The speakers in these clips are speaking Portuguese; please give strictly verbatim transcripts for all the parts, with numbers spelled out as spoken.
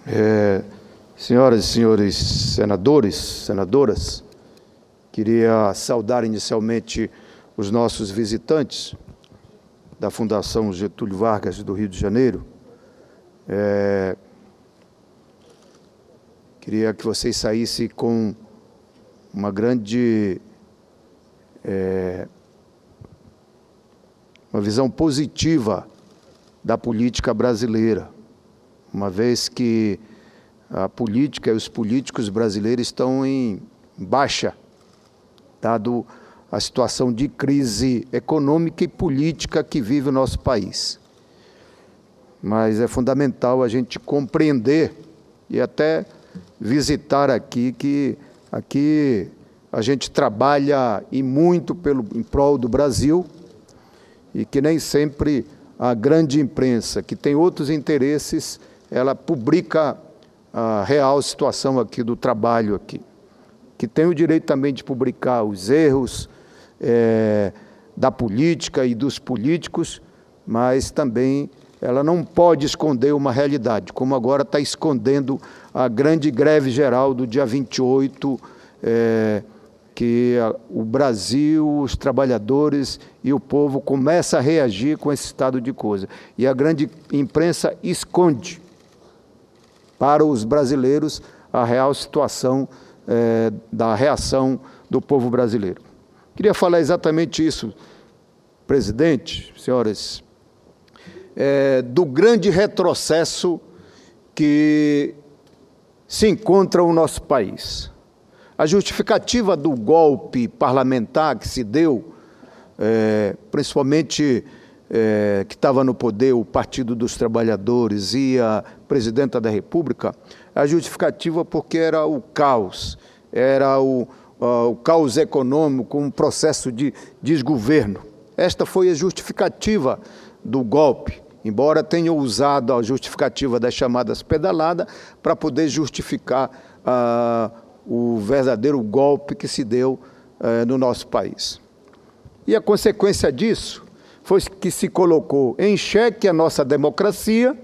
É, senhoras e senhores senadores, senadoras, queria saudar inicialmente os nossos visitantes da Fundação Getúlio Vargas do Rio de Janeiro. É, queria que vocês saíssem com uma grande, é, uma visão positiva da política brasileira, uma vez que a política e os políticos brasileiros estão em baixa, dado a situação de crise econômica e política que vive o nosso país. Mas é fundamental a gente compreender e até visitar aqui que aqui a gente trabalha e muito pelo, em prol do Brasil, e que nem sempre a grande imprensa, que tem outros interesses, ela publica a real situação aqui do trabalho aqui, que tem o direito também de publicar os erros é, da política e dos políticos, mas também ela não pode esconder uma realidade, como agora está escondendo a grande greve geral do dia vinte e oito, é, que a, o Brasil, os trabalhadores e o povo começam a reagir com esse estado de coisa. E a grande imprensa esconde para os brasileiros a real situação é, da reação do povo brasileiro. Queria falar exatamente isso, presidente, senhoras, é, do grande retrocesso que se encontra o nosso país. A justificativa do golpe parlamentar que se deu, é, principalmente é, que estava no poder o Partido dos Trabalhadores e a Presidenta da República, a justificativa porque era o caos, era o, uh, o caos econômico, um processo de desgoverno. Esta foi a justificativa do golpe, embora tenha usado a justificativa das chamadas pedaladas para poder justificar uh, o verdadeiro golpe que se deu uh, no nosso país. E a consequência disso foi que se colocou em xeque a nossa democracia,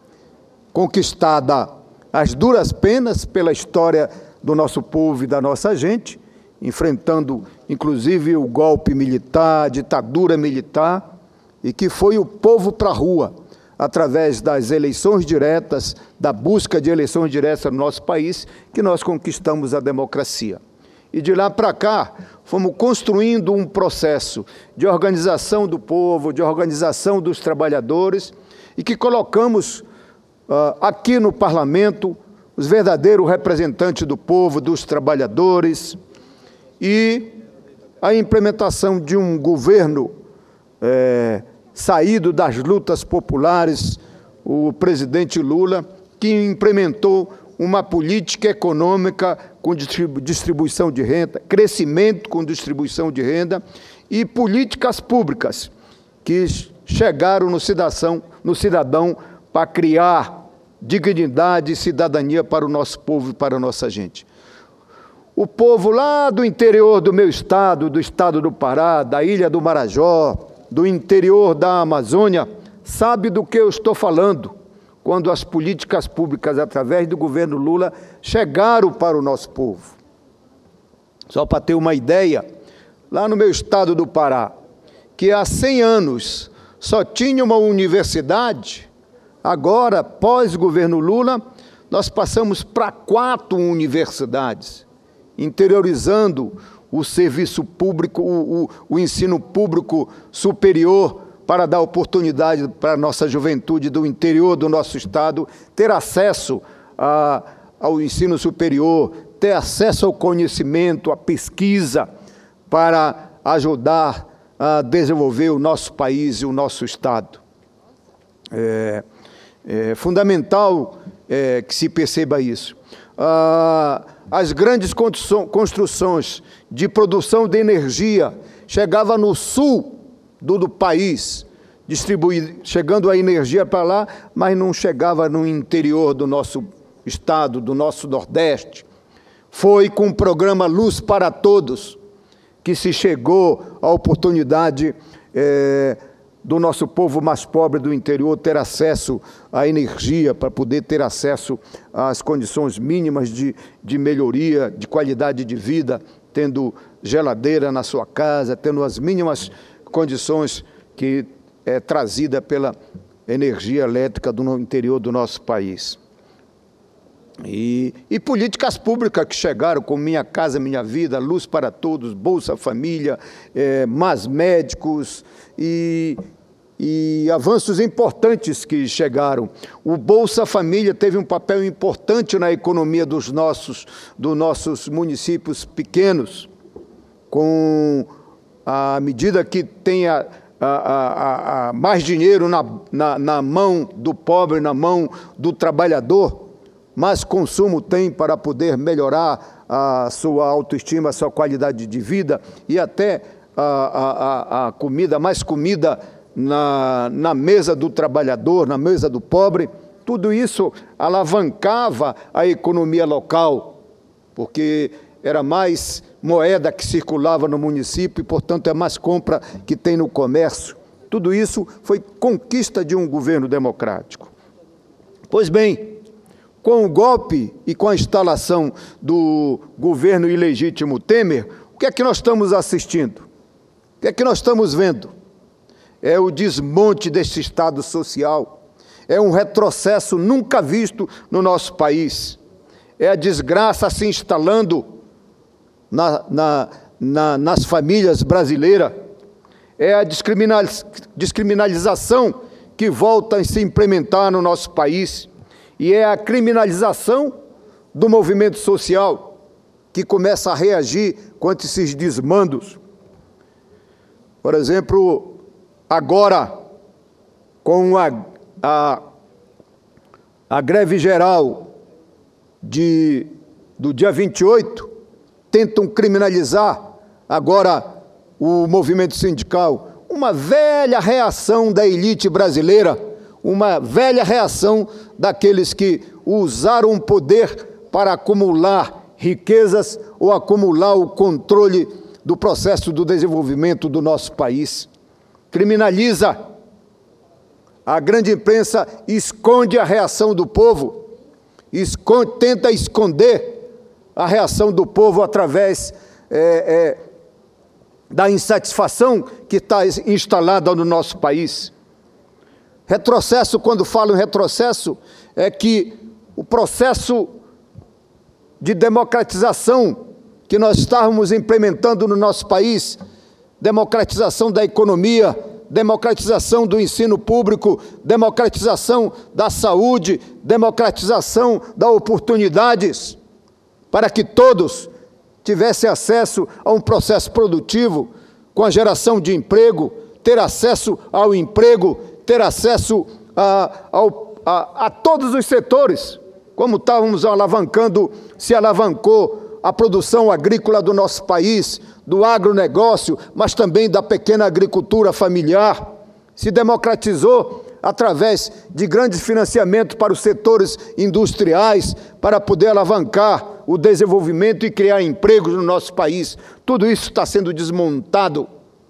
conquistada às duras penas pela história do nosso povo e da nossa gente, enfrentando inclusive o golpe militar, a ditadura militar, e que foi o povo para a rua, através das eleições diretas, da busca de eleições diretas no nosso país, que nós conquistamos a democracia. E de lá para cá, fomos construindo um processo de organização do povo, de organização dos trabalhadores, e que colocamos uh, aqui no parlamento os verdadeiros representantes do povo, dos trabalhadores, e a implementação de um governo é, saído das lutas populares, o presidente Lula, que implementou uma política econômica com distribuição de renda, crescimento com distribuição de renda e políticas públicas que chegaram no cidadão, no cidadão para criar dignidade e cidadania para o nosso povo e para a nossa gente. O povo lá do interior do meu estado, do estado do Pará, da Ilha do Marajó, do interior da Amazônia, sabe do que eu estou falando, quando as políticas públicas, através do governo Lula, chegaram para o nosso povo. Só para ter uma ideia, lá no meu estado do Pará, que há cem anos só tinha uma universidade, agora, pós-governo Lula, nós passamos para quatro universidades, interiorizando o serviço público, o, o, o ensino público superior, para dar oportunidade para a nossa juventude do interior do nosso estado ter acesso a, ao ensino superior, ter acesso ao conhecimento, à pesquisa, para ajudar a desenvolver o nosso país e o nosso estado. É, é fundamental é, que se perceba isso. Ah, as grandes construções de produção de energia chegavam no sul do, do país, distribuir, chegando a energia para lá, mas não chegava no interior do nosso estado, do nosso Nordeste. Foi com o programa Luz para Todos que se chegou à oportunidade é, do nosso povo mais pobre do interior ter acesso à energia, para poder ter acesso às condições mínimas de, de melhoria, de qualidade de vida, tendo geladeira na sua casa, tendo as mínimas condições que é trazida pela energia elétrica do interior do nosso país. E, e políticas públicas que chegaram, como Minha Casa Minha Vida, Luz para Todos, Bolsa Família, é, mais médicos e, e avanços importantes que chegaram. O Bolsa Família teve um papel importante na economia dos nossos, dos nossos municípios pequenos, com a medida que tenha a, a, a, a mais dinheiro na, na, na mão do pobre, na mão do trabalhador, mais consumo tem para poder melhorar a sua autoestima, a sua qualidade de vida e até a, a, a comida, mais comida na, na mesa do trabalhador, na mesa do pobre. Tudo isso alavancava a economia local, porque era mais moeda que circulava no município e, portanto, é mais compra que tem no comércio. Tudo isso foi conquista de um governo democrático. Pois bem, com o golpe e com a instalação do governo ilegítimo Temer, o que é que nós estamos assistindo? O que é que nós estamos vendo? É o desmonte desse Estado social, é um retrocesso nunca visto no nosso país, é a desgraça se instalando na, na, na, nas famílias brasileiras, é a descriminalização que volta a se implementar no nosso país, e é a criminalização do movimento social que começa a reagir contra esses desmandos. Por exemplo, agora, com a, a, a greve geral de, do dia vinte e oito, tentam criminalizar agora o movimento sindical. Uma velha reação da elite brasileira, uma velha reação daqueles que usaram o poder para acumular riquezas ou acumular o controle do processo do desenvolvimento do nosso país. Criminaliza. A grande imprensa esconde a reação do povo, esconde, tenta esconder a reação do povo através é, é, da insatisfação que está instalada no nosso país. Retrocesso, quando falo em retrocesso, é que o processo de democratização que nós estávamos implementando no nosso país, democratização da economia, democratização do ensino público, democratização da saúde, democratização das oportunidades, para que todos tivessem acesso a um processo produtivo, com a geração de emprego, ter acesso ao emprego, ter acesso a, ao, a, a todos os setores, como estávamos alavancando, se alavancou a produção agrícola do nosso país, do agronegócio, mas também da pequena agricultura familiar, se democratizou através de grandes financiamentos para os setores industriais, para poder alavancar o desenvolvimento e criar empregos no nosso país. Tudo isso está sendo desmontado.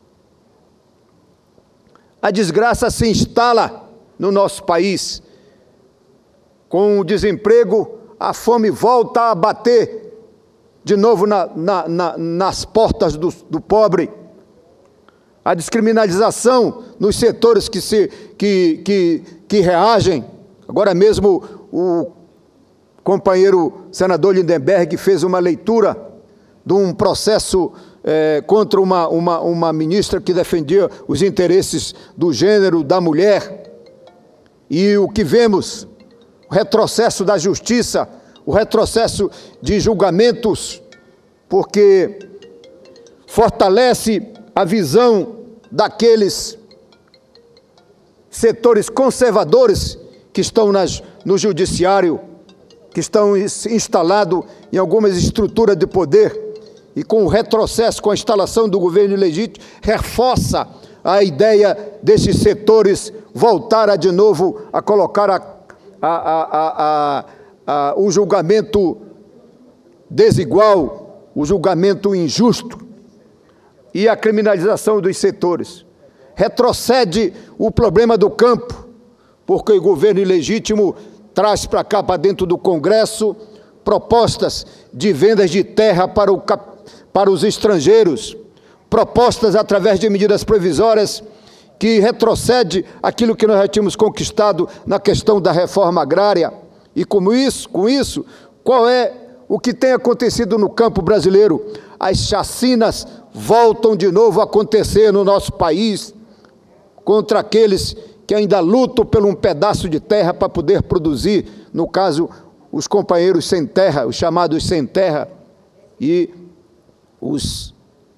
A desgraça se instala no nosso país. Com o desemprego, a fome volta a bater de novo na, na, na, nas portas do, do pobre. A descriminalização nos setores que, se, que, que, que reagem. Agora mesmo o companheiro senador Lindenberg fez uma leitura de um processo É, contra uma, uma, uma ministra que defendia os interesses do gênero, da mulher. E o que vemos, o retrocesso da justiça, o retrocesso de julgamentos, porque fortalece a visão daqueles setores conservadores que estão nas, no judiciário, que estão instalados em algumas estruturas de poder, e com o retrocesso, com a instalação do governo ilegítimo, reforça a ideia desses setores voltar a, de novo a colocar a, a, a, a, a, o julgamento desigual, o julgamento injusto e a criminalização dos setores. retrocede o problema do campo, porque o governo ilegítimo traz para cá, para dentro do Congresso, propostas de vendas de terra para, o, para os estrangeiros, propostas através de medidas provisórias que retrocede aquilo que nós já tínhamos conquistado na questão da reforma agrária. E com isso, com isso, qual é o que tem acontecido no campo brasileiro? As chacinas voltam de novo a acontecer no nosso país contra aqueles que ainda lutam por um pedaço de terra para poder produzir, no caso, os companheiros sem terra, os chamados sem terra, e os,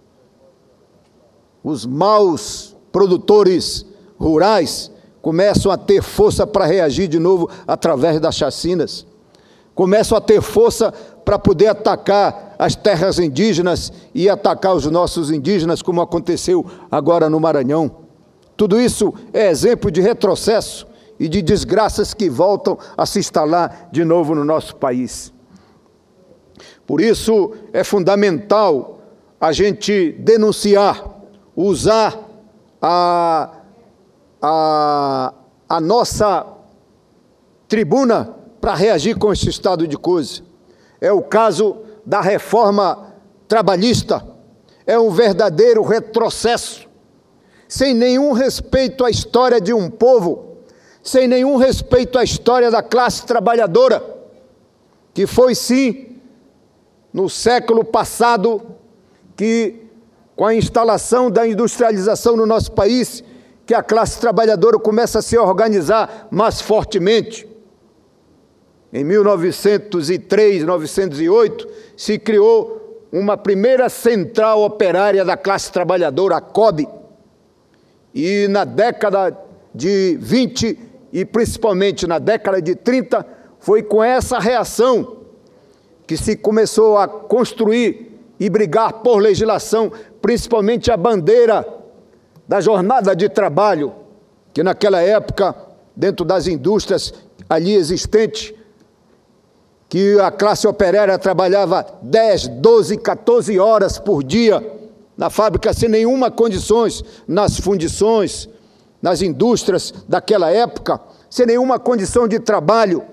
os maus produtores rurais começam a ter força para reagir de novo através das chacinas, começam a ter força para poder atacar as terras indígenas e atacar os nossos indígenas, como aconteceu agora no Maranhão. Tudo isso é exemplo de retrocesso e de desgraças que voltam a se instalar de novo no nosso país. Por isso é fundamental a gente denunciar, usar a, a, a nossa tribuna para reagir com esse estado de coisa. É o caso da reforma trabalhista, é um verdadeiro retrocesso, sem nenhum respeito à história de um povo, sem nenhum respeito à história da classe trabalhadora, que foi sim, no século passado, que com a instalação da industrialização no nosso país, que a classe trabalhadora começa a se organizar mais fortemente. Em mil novecentos e três, mil novecentos e oito, se criou uma primeira central operária da classe trabalhadora, a C O B, e na década de vinte e principalmente na década de trinta, foi com essa reação que se começou a construir e brigar por legislação, principalmente a bandeira da jornada de trabalho, que naquela época, dentro das indústrias ali existentes, que a classe operária trabalhava dez, doze, quatorze horas por dia na fábrica, sem nenhuma condições, nas fundições, nas indústrias daquela época, sem nenhuma condição de trabalho.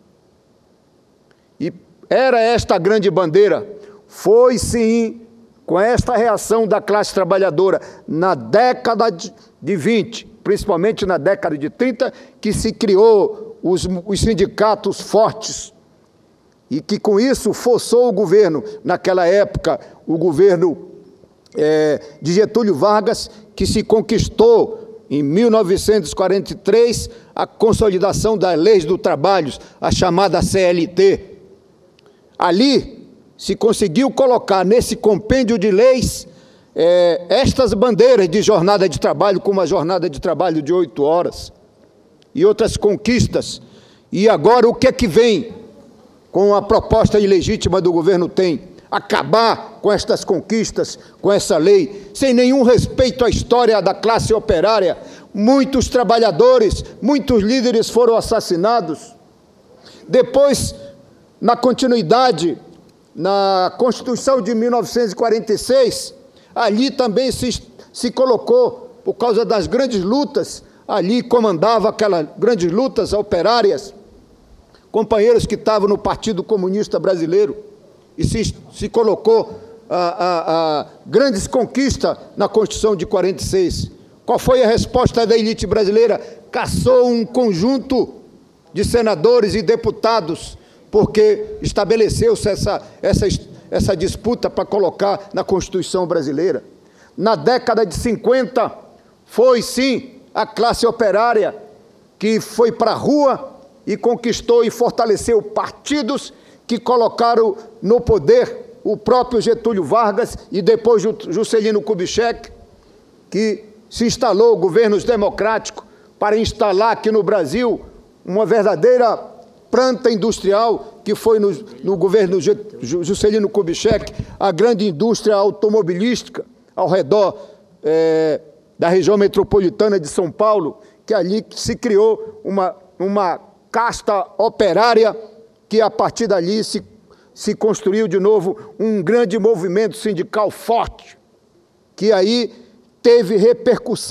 E era esta a grande bandeira. Foi sim, com esta reação da classe trabalhadora, na década de vinte, principalmente na década de trinta, que se criou os, os sindicatos fortes, e que com isso forçou o governo, naquela época, o governo é, de Getúlio Vargas, que se conquistou em mil novecentos e quarenta e três a consolidação das leis do trabalho, a chamada C L T. Ali se conseguiu colocar nesse compêndio de leis é, estas bandeiras de jornada de trabalho, como a jornada de trabalho de oito horas e outras conquistas. E agora o que é que vem com a proposta ilegítima do governo tem? Acabar com estas conquistas, com essa lei, sem nenhum respeito à história da classe operária. Muitos trabalhadores, muitos líderes foram assassinados. Depois, na continuidade, na Constituição de mil novecentos e quarenta e seis, ali também se, se colocou, por causa das grandes lutas, ali comandava aquelas grandes lutas operárias, companheiros que estavam no Partido Comunista Brasileiro, e se, se colocou a, a, a grandes conquistas na Constituição de quarenta e seis. Qual foi a resposta da elite brasileira? Caçou um conjunto de senadores e deputados, porque estabeleceu-se essa, essa, essa disputa para colocar na Constituição brasileira. Na década de cinquenta, foi sim a classe operária que foi para a rua e conquistou e fortaleceu partidos que colocaram no poder o próprio Getúlio Vargas e depois Juscelino Kubitschek, que se instalou governos democráticos para instalar aqui no Brasil uma verdadeira planta industrial, que foi no, no governo Juscelino Kubitschek, a grande indústria automobilística ao redor é, da região metropolitana de São Paulo, que ali se criou uma, uma casta operária que a partir dali se, se construiu de novo um grande movimento sindical forte, que aí teve repercussão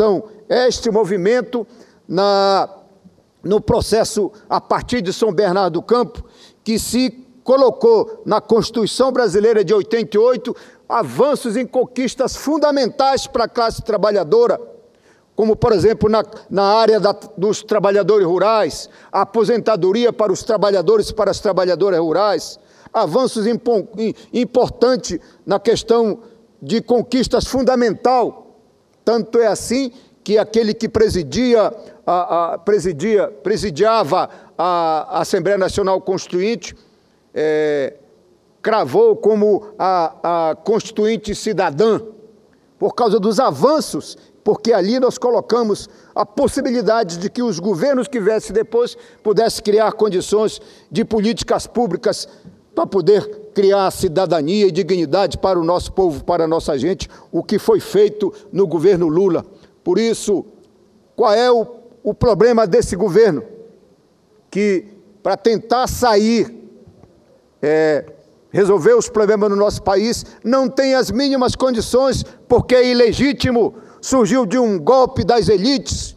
este movimento na, no processo a partir de São Bernardo do Campo, que se colocou na Constituição Brasileira de oitenta e oito avanços em conquistas fundamentais para a classe trabalhadora, como, por exemplo, na, na área da, dos trabalhadores rurais, a aposentadoria para os trabalhadores e para as trabalhadoras rurais, avanços impo, importantes na questão de conquistas fundamental. Tanto é assim que aquele que presidia, a, a, presidia, presidiava a Assembleia Nacional Constituinte, é, cravou como a, a Constituinte Cidadã, por causa dos avanços, porque ali nós colocamos a possibilidade de que os governos que viessem depois pudessem criar condições de políticas públicas para poder criar cidadania e dignidade para o nosso povo, para a nossa gente, o que foi feito no governo Lula. Por isso, qual é o, o problema desse governo? Que, para tentar sair, é, resolver os problemas no nosso país, não tem as mínimas condições, porque é ilegítimo, surgiu de um golpe das elites,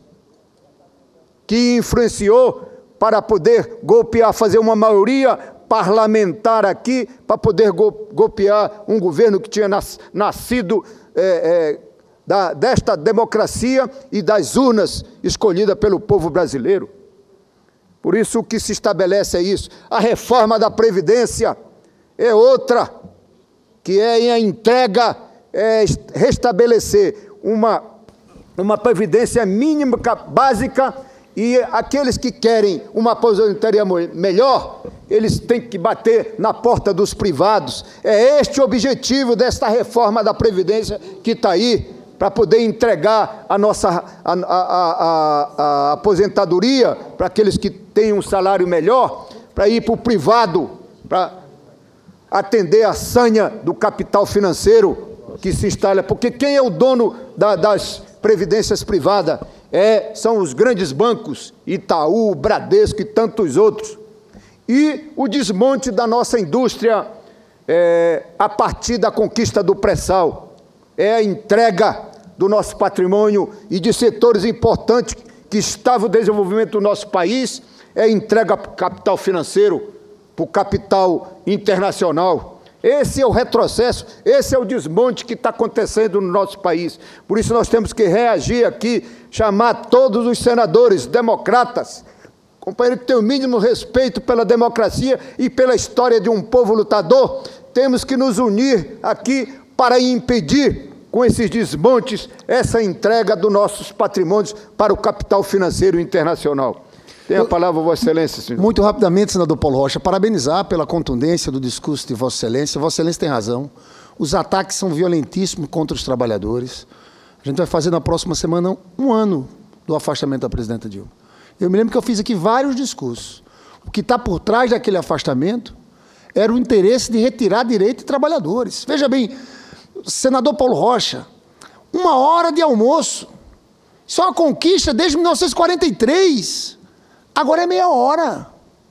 que influenciou para poder golpear, fazer uma maioria parlamentar aqui, para poder golpear um governo que tinha nascido é, é, da, desta democracia e das urnas escolhida pelo povo brasileiro. Por isso o que se estabelece é isso. A reforma da Previdência é outra, que é a entrega, é restabelecer uma, uma previdência mínima, básica, e aqueles que querem uma aposentadoria melhor, eles têm que bater na porta dos privados. É este o objetivo desta reforma da Previdência que está aí, para poder entregar a nossa a, a, a, a aposentadoria para aqueles que têm um salário melhor, para ir para o privado, para atender a sanha do capital financeiro que se instala, porque quem é o dono da, das previdências privadas? É, são os grandes bancos, Itaú, Bradesco e tantos outros. E o desmonte da nossa indústria é, a partir da conquista do pré-sal, é a entrega do nosso patrimônio e de setores importantes que estavam no desenvolvimento do nosso país, é a entrega para o capital financeiro, para o capital internacional. Esse é o retrocesso, esse é o desmonte que está acontecendo no nosso país. Por isso nós temos que reagir aqui, chamar todos os senadores democratas, companheiro que tem o mínimo respeito pela democracia e pela história de um povo lutador, temos que nos unir aqui para impedir, com esses desmontes, essa entrega dos nossos patrimônios para o capital financeiro internacional. Tem a palavra, Vossa Excelência, senhor. Muito rapidamente, senador Paulo Rocha, parabenizar pela contundência do discurso de Vossa Excelência. Vossa Excelência tem razão. Os ataques são violentíssimos contra os trabalhadores. A gente vai fazer na próxima semana um ano do afastamento da presidenta Dilma. Eu me lembro que eu fiz aqui vários discursos. O que está por trás daquele afastamento era o interesse de retirar direito de trabalhadores. Veja bem, senador Paulo Rocha, uma hora de almoço. Isso é uma conquista desde mil novecentos e quarenta e três. Agora é meia hora,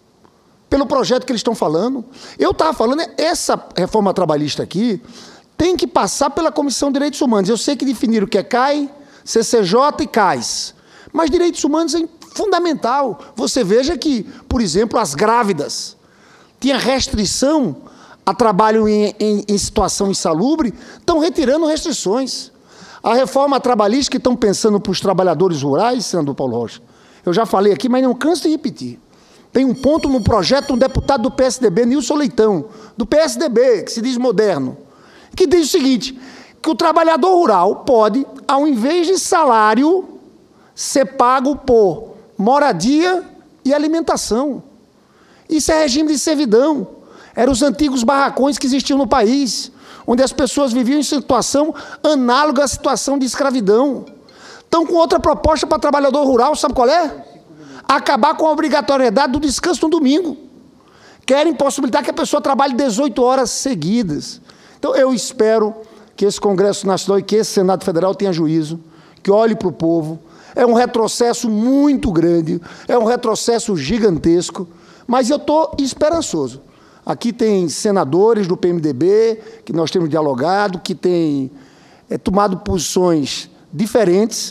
pelo projeto que eles estão falando. Eu estava falando, essa reforma trabalhista aqui tem que passar pela Comissão de Direitos Humanos. Eu sei que definiram o que é C A I, C C J e C A I S, mas direitos humanos é fundamental. Você veja que, por exemplo, as grávidas, tinha restrição a trabalho em, em, em situação insalubre, estão retirando restrições. A reforma trabalhista que estão pensando para os trabalhadores rurais, senador Paulo Rocha, eu já falei aqui, mas não canso de repetir. Tem um ponto no projeto de um deputado do P S D B, Nilson Leitão, do P S D B, que se diz moderno, que diz o seguinte, que o trabalhador rural pode, ao invés de salário, ser pago por moradia e alimentação. Isso é regime de servidão. Eram os antigos barracões que existiam no país, onde as pessoas viviam em situação análoga à situação de escravidão. Estão com outra proposta para trabalhador rural, sabe qual é? Acabar com a obrigatoriedade do descanso no domingo. Querem possibilitar que a pessoa trabalhe dezoito horas seguidas. Então, eu espero que esse Congresso Nacional e que esse Senado Federal tenha juízo, que olhe para o povo. É um retrocesso muito grande, é um retrocesso gigantesco, mas eu estou esperançoso. Aqui tem senadores do P M D B, que nós temos dialogado, que têm é, tomado posições diferentes.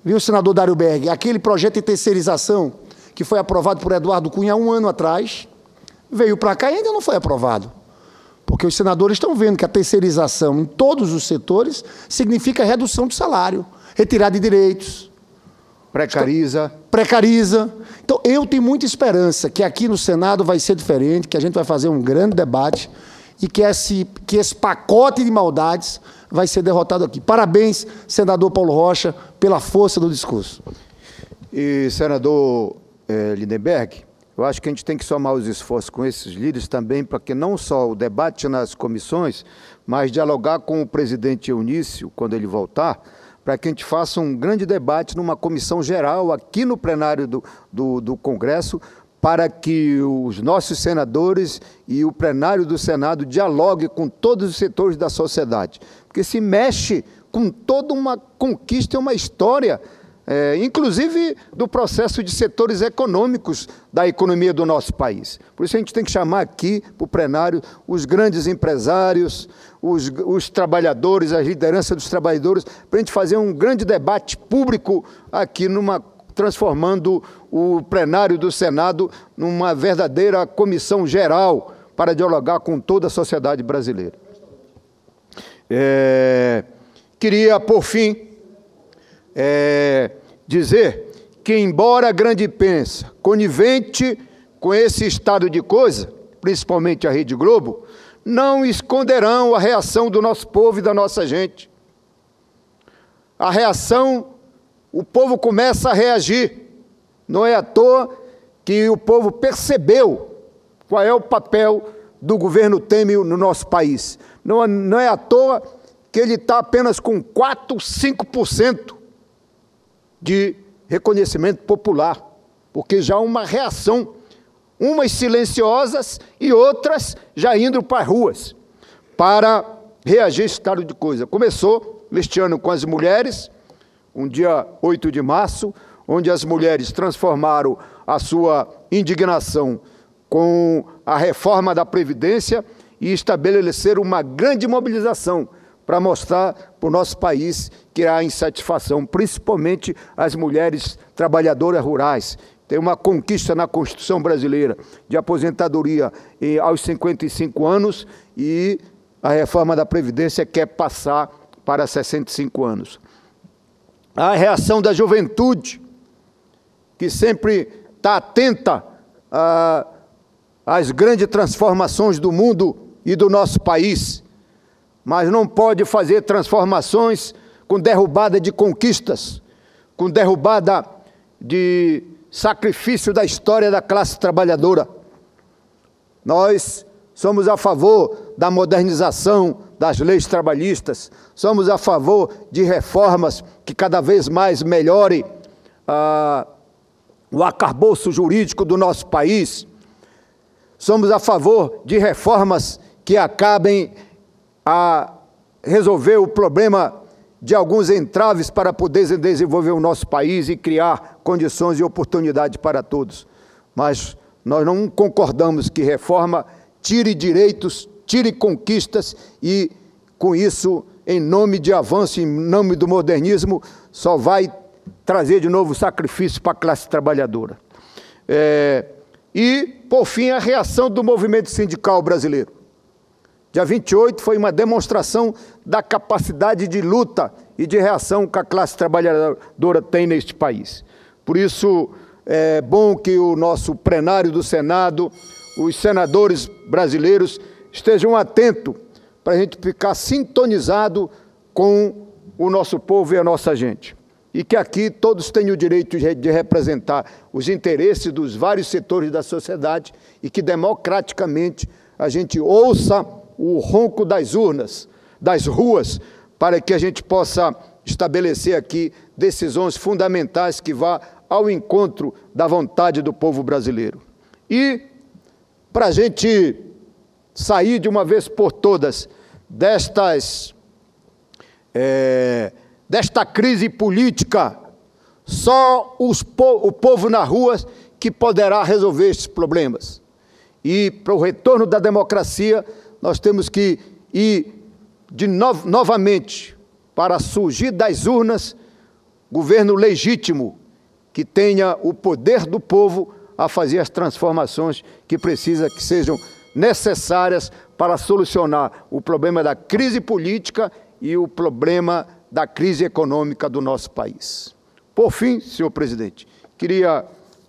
viu, senador Dário Berg, aquele projeto de terceirização que foi aprovado por Eduardo Cunha há um ano atrás, veio para cá e ainda não foi aprovado. Porque os senadores estão vendo que a terceirização em todos os setores significa redução de salário, retirada de direitos. Precariza. Precariza. Então, eu tenho muita esperança que aqui no Senado vai ser diferente, que a gente vai fazer um grande debate e que esse, que esse pacote de maldades vai ser derrotado aqui. Parabéns, senador Paulo Rocha, pela força do discurso. E, senador eh, Lindenberg, eu acho que a gente tem que somar os esforços com esses líderes também, para que não só o debate nas comissões, mas dialogar com o presidente Eunício, quando ele voltar, para que a gente faça um grande debate numa comissão geral aqui no plenário do, do, do Congresso, para que os nossos senadores e o plenário do Senado dialoguem com todos os setores da sociedade, porque se mexe com toda uma conquista e uma história, é, inclusive do processo de setores econômicos da economia do nosso país. Por isso a gente tem que chamar aqui para o plenário os grandes empresários, os, os trabalhadores, a liderança dos trabalhadores, para a gente fazer um grande debate público aqui, numa, transformando o plenário do Senado numa verdadeira comissão geral para dialogar com toda a sociedade brasileira. É, queria, por fim, é, dizer que, embora a grande imprensa, conivente com esse estado de coisa, principalmente a Rede Globo, não esconderão a reação do nosso povo e da nossa gente. A reação, o povo começa a reagir. Não é à toa que o povo percebeu qual é o papel do governo Temer no nosso país. Não, não é à toa que ele está apenas com quatro, cinco por cento de reconhecimento popular, porque já há uma reação, umas silenciosas e outras já indo para as ruas, para reagir a esse estado de coisa. Começou este ano com as mulheres, um dia oito de março, onde as mulheres transformaram a sua indignação com a reforma da Previdência e estabeleceram uma grande mobilização para mostrar para o nosso país que há insatisfação, principalmente as mulheres trabalhadoras rurais. Tem uma conquista na Constituição brasileira de aposentadoria aos cinquenta e cinco anos e a reforma da Previdência quer passar para sessenta e cinco anos. A reação da juventude, que sempre está atenta a, às grandes transformações do mundo e do nosso país, mas não pode fazer transformações com derrubada de conquistas, com derrubada de sacrifício da história da classe trabalhadora. Nós somos a favor da modernização das leis trabalhistas, somos a favor de reformas que cada vez mais melhorem ah, o arcabouço jurídico do nosso país, somos a favor de reformas que acabem a resolver o problema de alguns entraves para poder desenvolver o nosso país e criar condições e oportunidades para todos. Mas nós não concordamos que reforma tire direitos, tire conquistas e, com isso, em nome de avanço, em nome do modernismo, só vai trazer de novo sacrifício para a classe trabalhadora. É, e, por fim, a reação do movimento sindical brasileiro. Dia vinte e oito foi uma demonstração da capacidade de luta e de reação que a classe trabalhadora tem neste país. Por isso, é bom que o nosso plenário do Senado, os senadores brasileiros, estejam atentos para a gente ficar sintonizado com o nosso povo e a nossa gente. E que aqui todos tenham o direito de representar os interesses dos vários setores da sociedade e que democraticamente a gente ouça o ronco das urnas, das ruas, para que a gente possa estabelecer aqui decisões fundamentais que vá ao encontro da vontade do povo brasileiro. E, para a gente sair de uma vez por todas destas, é, desta crise política, só os po o povo na rua que poderá resolver esses problemas. E, para o retorno da democracia, nós temos que ir de no novamente para surgir das urnas governo legítimo, que tenha o poder do povo a fazer as transformações que precisa, que sejam necessárias para solucionar o problema da crise política e o problema da crise econômica do nosso país. Por fim, senhor presidente, queria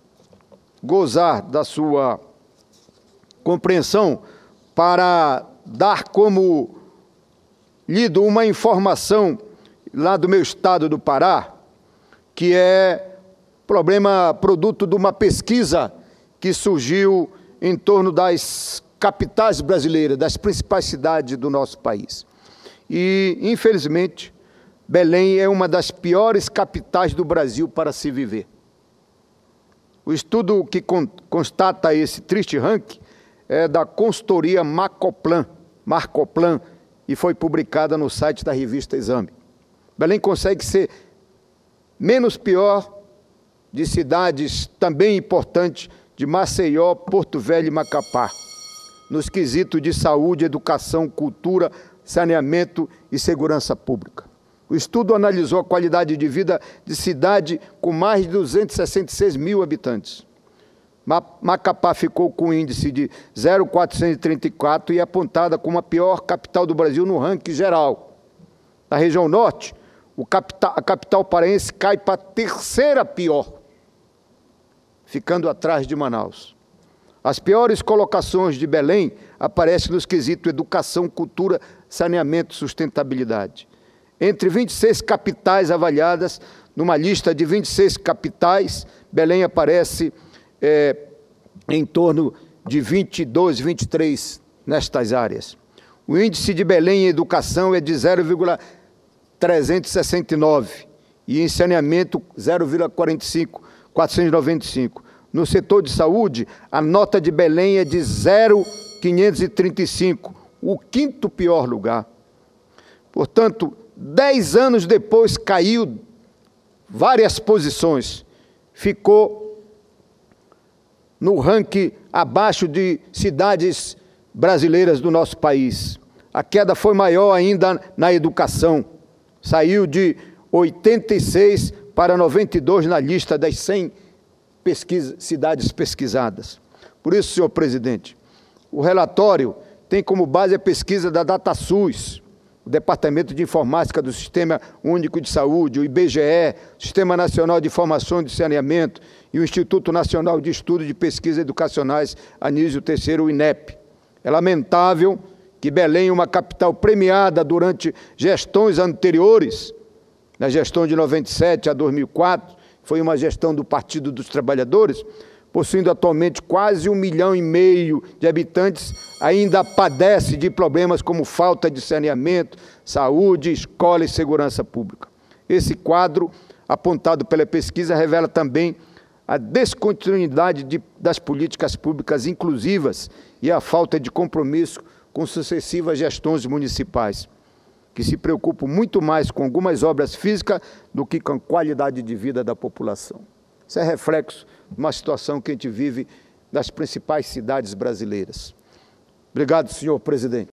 gozar da sua compreensão para dar como lido uma informação lá do meu estado do Pará, que é problema produto de uma pesquisa que surgiu em torno das capitais brasileiras, das principais cidades do nosso país. E, infelizmente, Belém é uma das piores capitais do Brasil para se viver. O estudo que constata esse triste ranking é da consultoria Marcoplan, Marcoplan, e foi publicada no site da revista Exame. Belém consegue ser menos pior de cidades também importantes de Maceió, Porto Velho e Macapá, nos quesitos de saúde, educação, cultura, saneamento e segurança pública. O estudo analisou a qualidade de vida de cidade com mais de duzentos e sessenta e seis mil habitantes. Macapá ficou com índice de zero vírgula quatrocentos e trinta e quatro e é apontada como a pior capital do Brasil no ranking geral. Na região norte, o capital, a capital paraense cai para a terceira pior, ficando atrás de Manaus. As piores colocações de Belém aparecem nos quesitos educação, cultura, saneamento e sustentabilidade. Entre vinte e seis capitais avaliadas, numa lista de vinte e seis capitais, Belém aparece é, em torno de vinte e dois, vinte e três nestas áreas. O índice de Belém em educação é de zero vírgula trezentos e sessenta e nove e em saneamento zero vírgula quarenta e cinco, quatrocentos e noventa e cinco. No setor de saúde, a nota de Belém é de zero vírgula quinhentos e trinta e cinco, o quinto pior lugar. Portanto, dez anos depois caiu várias posições, ficou no ranking abaixo de cidades brasileiras do nosso país. A queda foi maior ainda na educação, saiu de oitenta e seis para noventa e dois na lista das cem pesquisa, cidades pesquisadas. Por isso, senhor presidente, o relatório tem como base a pesquisa da DataSUS, o Departamento de Informática do Sistema Único de Saúde, o I B G E, Sistema Nacional de Informação de Saneamento e o Instituto Nacional de Estudos de Pesquisas Educacionais, Anísio terceiro, o INEP. É lamentável que Belém, uma capital premiada durante gestões anteriores, na gestão de noventa e sete a dois mil e quatro, foi uma gestão do Partido dos Trabalhadores, possuindo atualmente quase um milhão e meio de habitantes, ainda padece de problemas como falta de saneamento, saúde, escola e segurança pública. Esse quadro, apontado pela pesquisa, revela também a descontinuidade de, das políticas públicas inclusivas e a falta de compromisso com sucessivas gestões municipais, que se preocupam muito mais com algumas obras físicas do que com a qualidade de vida da população. Isso é reflexo de uma situação que a gente vive nas principais cidades brasileiras. Obrigado, senhor presidente.